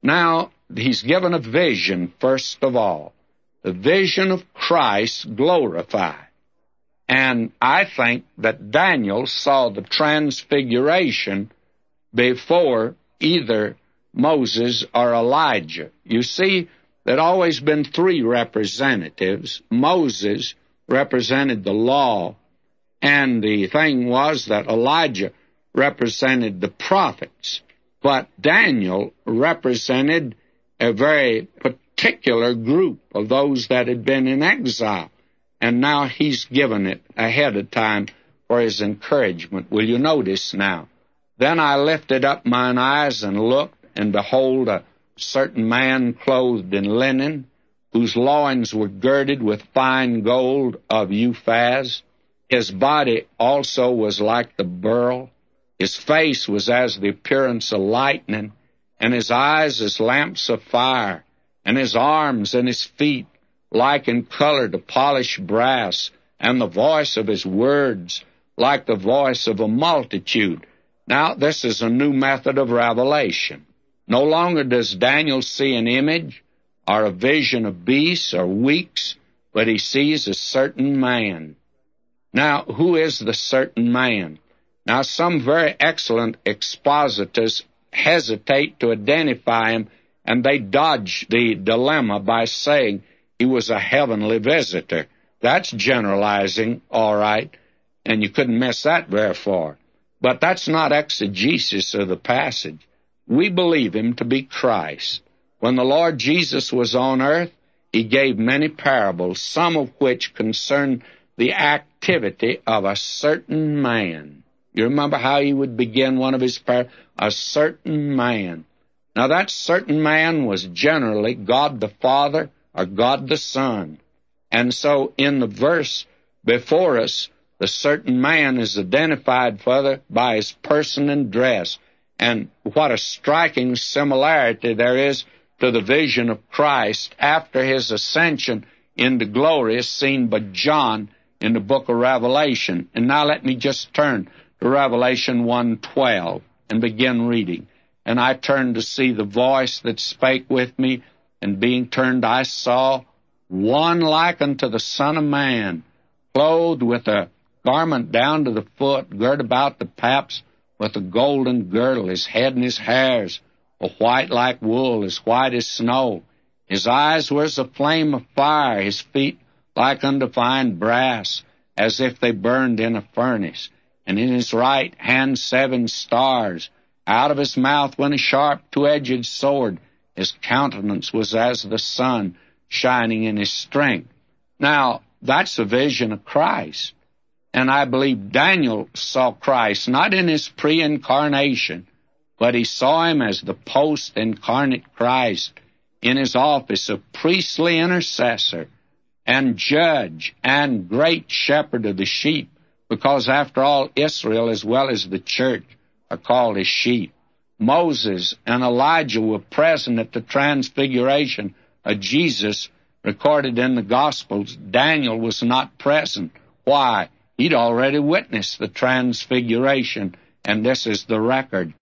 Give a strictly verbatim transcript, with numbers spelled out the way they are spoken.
Now, he's given a vision, first of all, the vision of Christ glorified. And I think that Daniel saw the transfiguration before either Moses or Elijah. You see, there had always been three representatives. Moses represented the law, and the thing was that Elijah represented the prophets. But Daniel represented a very particular group of those that had been in exile. And now he's given it ahead of time for his encouragement. Will you notice now? Then I lifted up mine eyes and looked, and behold, a certain man clothed in linen, whose loins were girded with fine gold of Uphaz. His body also was like the beryl. His face was as the appearance of lightning, and his eyes as lamps of fire, and his arms and his feet like in color to polished brass, and the voice of his words like the voice of a multitude. Now, this is a new method of revelation. No longer does Daniel see an image or a vision of beasts or weeks, but he sees a certain man. Now, who is the certain man? Now, some very excellent expositors hesitate to identify him, and they dodge the dilemma by saying he was a heavenly visitor. That's generalizing, all right, and you couldn't miss that very far. But that's not exegesis of the passage. We believe him to be Christ. When the Lord Jesus was on earth, he gave many parables, some of which concern the activity of a certain man. You remember how he would begin one of his parables? A certain man. Now, that certain man was generally God the Father or God the Son. And so in the verse before us, the certain man is identified further by his person and dress. And what a striking similarity there is to the vision of Christ after his ascension into glory as seen by John in the book of Revelation. And now let me just turn to Revelation one twelve and begin reading. And I turned to see the voice that spake with me, and being turned I saw one like unto the Son of Man, clothed with a garment down to the foot, girt about the paps with a golden girdle. His head and his hairs were white like wool, as white as snow. His eyes were as a flame of fire, his feet like unto fine brass, as if they burned in a furnace. And in his right hand seven stars. Out of his mouth went a sharp two-edged sword. His countenance was as the sun, shining in his strength. Now, that's a vision of Christ. And I believe Daniel saw Christ, not in his pre-incarnation, but he saw him as the post-incarnate Christ in his office of priestly intercessor and judge and great shepherd of the sheep, because after all, Israel as well as the church are called his sheep. Moses and Elijah were present at the transfiguration of Jesus recorded in the Gospels. Daniel was not present. Why? He'd already witnessed the transfiguration, and this is the record.